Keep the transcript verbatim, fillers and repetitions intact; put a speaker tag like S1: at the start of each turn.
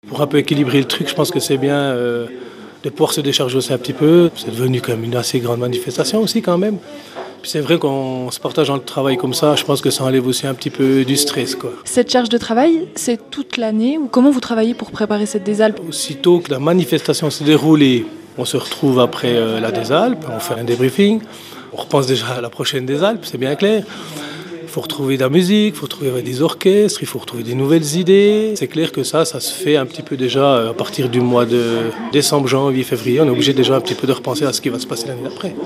S1: Pour un peu équilibrer le truc, je pense que c'est bien euh, de pouvoir se décharger aussi un petit peu. C'est devenu quand même une assez grande manifestation aussi quand même. Puis c'est vrai qu'on se partage dans le travail comme ça, je pense que ça enlève aussi un petit peu du stress, quoi.
S2: Cette charge de travail, c'est toute l'année ou comment vous travaillez pour préparer cette Désalpes?
S1: Aussitôt que la manifestation s'est déroulée, on se retrouve après euh, la Désalpes, on fait un débriefing, on repense déjà à la prochaine Désalpes, c'est bien clair. Il faut retrouver de la musique, il faut retrouver des orchestres, il faut retrouver des nouvelles idées. C'est clair que ça, ça se fait un petit peu déjà à partir du mois de décembre, janvier, février. On est obligé déjà un petit peu de repenser à ce qui va se passer l'année d'après.